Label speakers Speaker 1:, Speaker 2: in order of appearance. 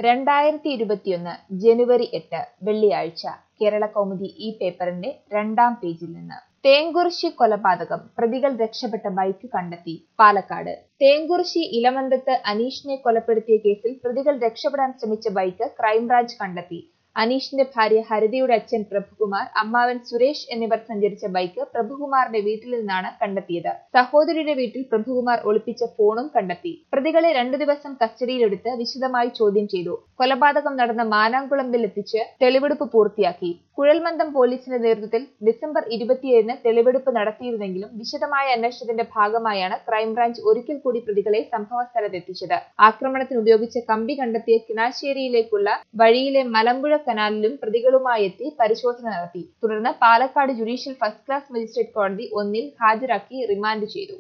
Speaker 1: 2021 ജനുവരി 8 വെള്ളിയാഴ്ച കേരളകൗമുദി ഈ പേപ്പറിന്റെ 2-ാം പേജിൽ നിന്ന്. തേങ്കുറിശ്ശി കൊലപാതകം പ്രതികൾ രക്ഷപ്പെട്ട ബൈക്ക് കണ്ടെത്തി. പാലക്കാട് തേങ്കുറിശ്ശി ഇലമന്തത്ത് അനീഷിനെ കൊലപ്പെടുത്തിയ കേസിൽ പ്രതികൾ രക്ഷപ്പെടാൻ ശ്രമിച്ച ബൈക്ക് ക്രൈംബ്രാഞ്ച് കണ്ടെത്തി. അനീഷിന്റെ ഭാര്യ ഹരിതയുടെ അച്ഛൻ പ്രഭുകുമാർ, അമ്മാവൻ സുരേഷ് എന്നിവർ സഞ്ചരിച്ച ബൈക്ക് പ്രഭുകുമാറിന്റെ വീട്ടിൽ നിന്നാണ് കണ്ടെത്തിയത്. സഹോദരിയുടെ വീട്ടിൽ പ്രഭുകുമാർ ഒളിപ്പിച്ച ഫോണും കണ്ടെത്തി. പ്രതികളെ 2 ദിവസം കസ്റ്റഡിയിലെടുത്ത് വിശദമായി ചോദ്യം ചെയ്തു. കൊലപാതകം നടന്ന മാനാംകുളമ്പിൽ എത്തിച്ച് തെളിവെടുപ്പ് പൂർത്തിയാക്കി. കുഴൽമന്ദം പോലീസിന്റെ നേതൃത്വത്തിൽ ഡിസംബർ 27-ന് തെളിവെടുപ്പ് നടത്തിയിരുന്നെങ്കിലും വിശദമായ അന്വേഷണത്തിന്റെ ഭാഗമായാണ് ക്രൈംബ്രാഞ്ച് ഒരിക്കൽ കൂടി പ്രതികളെ സംഭവസ്ഥലത്തെത്തിച്ചത്. ആക്രമണത്തിന് ഉപയോഗിച്ച കമ്പി കണ്ടെത്തിയ കിണാശ്ശേരിയിലേക്കുള്ള വഴിയിലെ മലമ്പുഴ കനാലിലും പ്രതികളുമായെത്തി പരിശോധന നടത്തി. തുടർന്ന് Palakkad judicial first class magistrate കോടതി 1-ൽ ഹാജരാക്കി റിമാൻഡ് ചെയ്തു.